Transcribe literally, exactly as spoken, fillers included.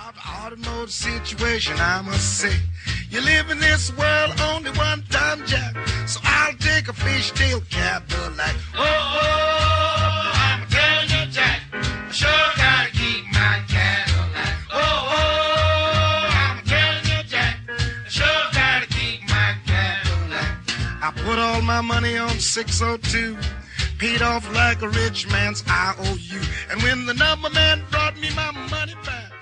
Automotive situation, I must say. You live in this world only one time, Jack. So I'll take a fishtail Cadillac. Oh, oh, I'm telling you, Jack, I sure gotta keep my Cadillac. Oh, oh, I'm telling you, Jack, I sure gotta keep my Cadillac. I put all my money on six oh two, paid off like a rich man's I O U. And when the number man brought me my money back,